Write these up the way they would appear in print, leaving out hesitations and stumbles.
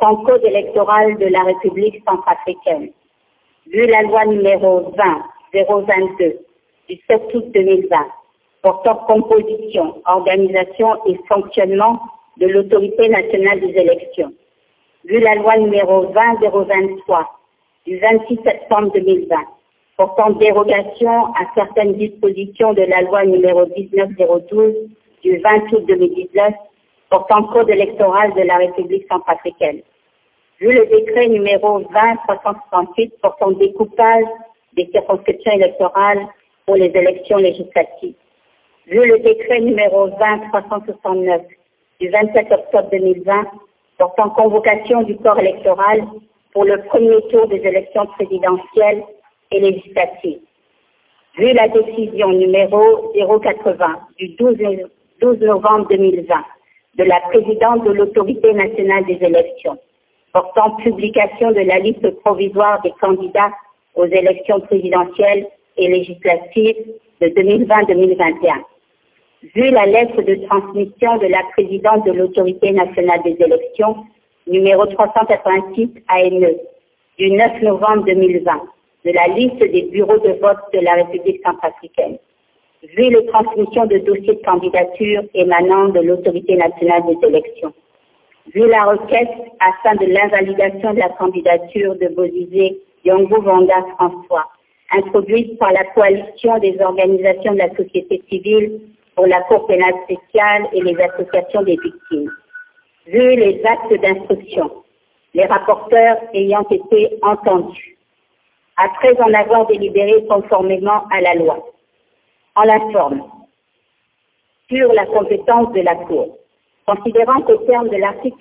portant code électoral de la République centrafricaine. Vu la loi numéro 20-022 du 7 août 2020 portant composition, organisation et fonctionnement de l'autorité nationale des élections. Vu la loi numéro 20-023 du 26 septembre 2020 portant dérogation à certaines dispositions de la loi numéro 19-012 du 20 août 2019 portant code électoral de la République centrafricaine. Vu le décret numéro 20-368 portant découpage des circonscriptions électorales pour les élections législatives. Vu le décret numéro 20-369 du 27 octobre 2020 portant convocation du corps électoral pour le premier tour des élections présidentielles et législatives. Vu la décision numéro 080 du 12 novembre 2020 de la présidente de l'autorité nationale des élections portant publication de la liste provisoire des candidats aux élections présidentielles et législatives de 2020-2021. Vu la lettre de transmission de la présidente de l'autorité nationale des élections, numéro 386 ANE, du 9 novembre 2020, de la liste des bureaux de vote de la République centrafricaine. Vu les transmissions de dossiers de candidature émanant de l'autorité nationale des élections. Vu la requête afin de l'invalidation de la candidature de Bozizé Yongo Vanda François, introduite par la coalition des organisations de la société civile pour la Cour pénale spéciale et les associations des victimes. Vu les actes d'instruction, les rapporteurs ayant été entendus, après en avoir délibéré conformément à la loi, en la forme, sur la compétence de la Cour, considérant qu'au terme de l'article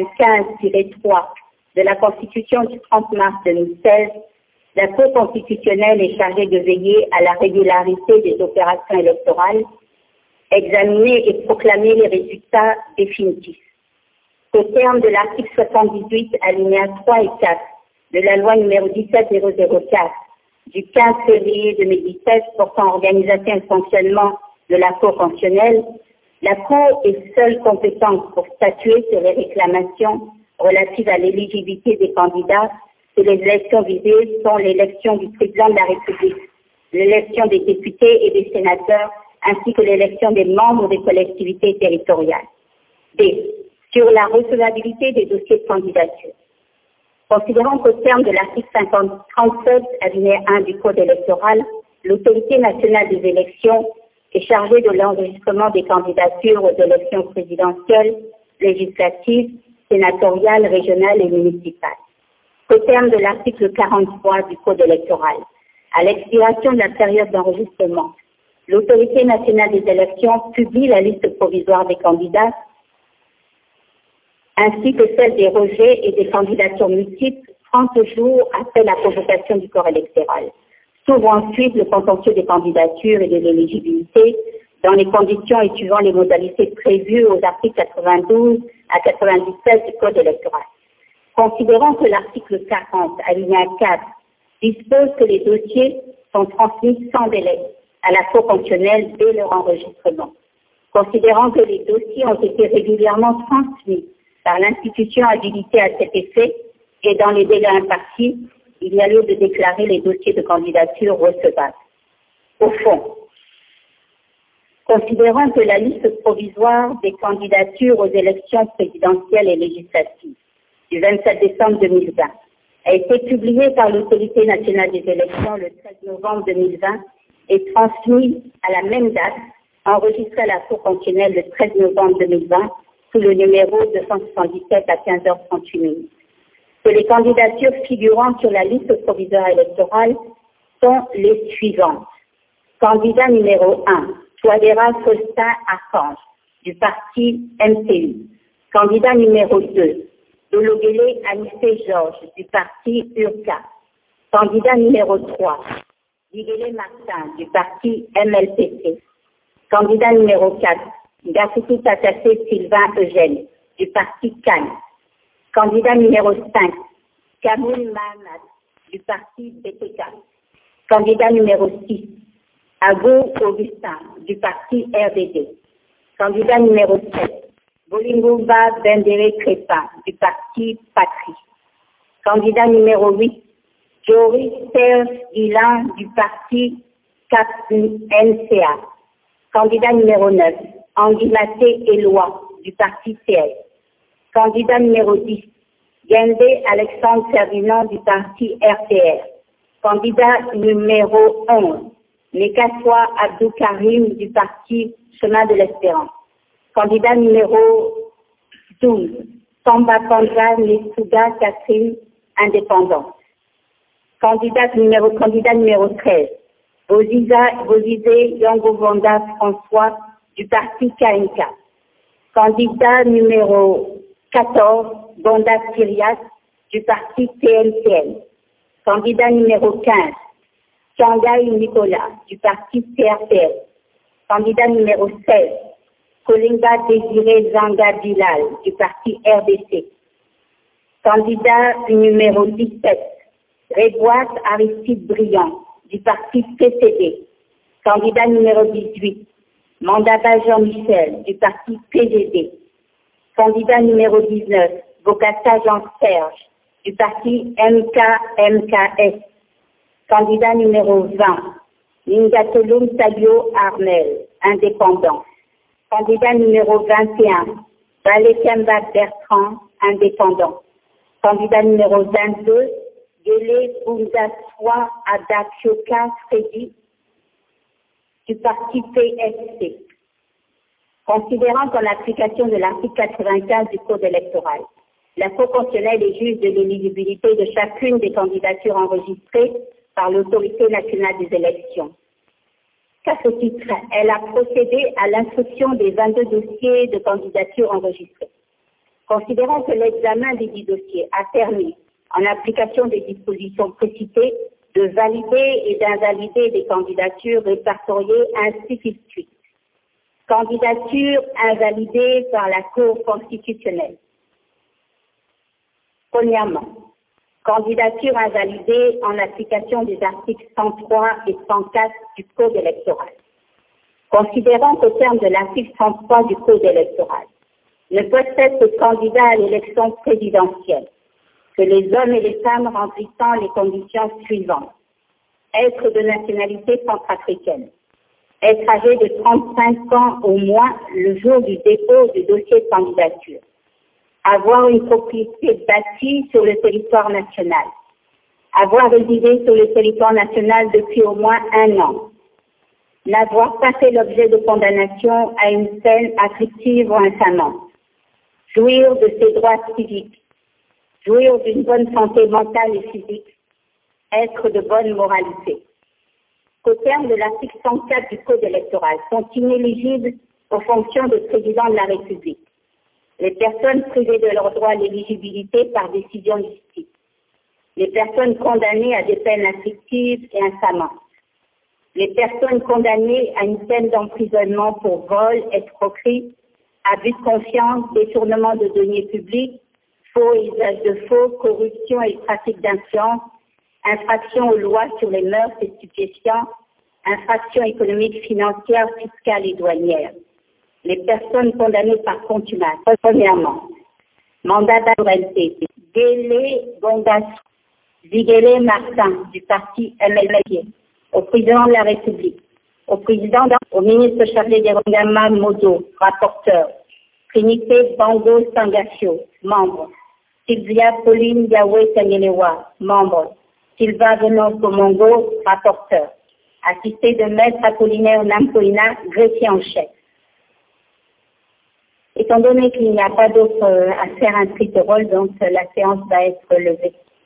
95-3 de la Constitution du 30 mars 2016, la Cour constitutionnelle est chargée de veiller à la régularité des opérations électorales, examiner et proclamer les résultats définitifs. Au terme de l'article 78, alinéas 3 et 4 de la loi numéro 17004 du 15 février 2017 portant organisation et fonctionnement de la Cour constitutionnelle, la Cour est seule compétente pour statuer sur les réclamations relatives à l'éligibilité des candidats et les élections visées sont l'élection du président de la République, l'élection des députés et des sénateurs, ainsi que l'élection des membres des collectivités territoriales. B. Sur la recevabilité des dossiers de candidature. Considérant qu'au terme de l'article 37, alinéa 1 du Code électoral, l'autorité nationale des élections est chargée de l'enregistrement des candidatures aux élections présidentielles, législatives, sénatoriales, régionales et municipales. Qu'au terme de l'article 43 du Code électoral, à l'expiration de la période d'enregistrement, l'autorité nationale des élections publie la liste provisoire des candidats ainsi que celle des rejets et des candidatures multiples 30 jours après la convocation du corps électoral. S'ouvre ensuite le contentieux des candidatures et de l'éligibilité dans les conditions et suivant les modalités prévues aux articles 92 à 97 du Code électoral. Considérant que l'article 40, alinéa 4, dispose que les dossiers sont transmis sans délai à la Cour constitutionnelle dès leur enregistrement. Considérant que les dossiers ont été régulièrement transmis par l'institution habilitée à cet effet et dans les délais impartis, il y a lieu de déclarer les dossiers de candidature recevables. Au fond, considérant que la liste provisoire des candidatures aux élections présidentielles et législatives du 27 décembre 2020 a été publiée par l'autorité nationale des élections le 13 novembre 2020 et transmise à la même date, enregistrée à la Cour constitutionnelle le 13 novembre 2020 sous le numéro 277 à 15h38. Que les candidatures figurant sur la liste provisoire électorale sont les suivantes. Candidat numéro 1, Touadéra Faustin Archange, du parti MCU. Candidat numéro 2, Dologele Anissé Georges, du parti URCA. Candidat numéro 3, Digele Martin, du parti MLPC. Candidat numéro 4, Gassoutou Tatassé Sylvain Eugène, du parti CAN. Candidat numéro 5, Kamoul Mahamad, du parti BTK. Candidat numéro 6, Agou Augustin, du parti RDD. Candidat numéro 7, Bolingouba Bendere Crépin, du parti Patrie. Candidat numéro 8, Joris Serge Guillain, du parti CAP-NCA. Candidat numéro 9, Anguimaté Éloi, du parti CS. Candidat numéro 10, Gendé Alexandre Ferdinand, du parti RPR. Candidat numéro 11, Nekassoua Abdou Karim, du parti Chemin de l'Espérance. Candidat numéro 12, Samba Pandra Nesuga Catherine, indépendant. Candidat numéro 13, Bozizé Yangovanda François, du parti KNK. Candidat numéro 14, Bonda Syriac, du parti TNCN. Candidat numéro 15, Shanghai Nicolas, du parti CRPS. Candidat numéro 16, Kolinga Désiré Zanga Bilal, du parti RDC. Candidat numéro 17, Réboise Aristide Briand, du parti PCD. Candidat numéro 18, Mandaba Jean-Michel, du parti PGD. Candidat numéro 19, Bokassa Jean-Serge, du parti MKMKS. Candidat numéro 20, Ningatolum Taglio Armel, indépendant. Candidat numéro 21, Balekemba Bertrand, indépendant. Candidat numéro 22, Gélé Bounzaswa Adakioka Freddy, du parti PSC. Considérant qu'en application de l'article 95 du Code électoral, la Cour constitutionnelle est juge de l'éligibilité de chacune des candidatures enregistrées par l'autorité nationale des élections. Qu'à ce titre, elle a procédé à l'instruction des 22 dossiers de candidature enregistrés. Considérant que l'examen des 10 dossiers a permis, en application des dispositions précitées, de valider et d'invalider des candidatures répertoriées ainsi qu'il suit. Candidature invalidée par la Cour constitutionnelle. Premièrement, candidature invalidée en application des articles 103 et 104 du Code électoral. Considérant qu'au terme de l'article 103 du Code électoral, ne peuvent être candidats à l'élection présidentielle que les hommes et les femmes remplissant les conditions suivantes. Être de nationalité centrafricaine. Être âgé de 35 ans au moins le jour du dépôt du dossier de candidature. Avoir une propriété bâtie sur le territoire national. Avoir résidé sur le territoire national depuis au moins 1 an. N'avoir pas fait l'objet de condamnation à une peine afflictive ou infamante. Jouir de ses droits civiques. Jouir d'une bonne santé mentale et physique. Être de bonne moralité. Qu'au terme de l'article 104 du Code électoral sont inéligibles aux fonctions de président de la République les personnes privées de leur droit à l'éligibilité par décision de justice, les personnes condamnées à des peines afflictives et infamantes, les personnes condamnées à une peine d'emprisonnement pour vol, escroquerie, abus de confiance, détournement de deniers publics, faux et usage de faux, corruption et trafic d'influence, infraction aux lois sur les mœurs et stupéfiants, infraction économique, financière, fiscale et douanière. Les personnes condamnées par contumace. Premièrement, mandat d'adresse, Gélé Gondas, Ziguélé Martin, du parti MLP, au président de la République, au ministre chargé des Rongama Modo, rapporteur, Trinité Bango Sangasio, membre, Sylvia Pauline Yahweh Tangelewa, membre, Sylvain Renaud Komongo, rapporteur, assisté de Maître Apollinaire Nampoina, greffier en chef. Étant donné qu'il n'y a pas d'autre affaire inscrite au rôle, donc la séance va être levée.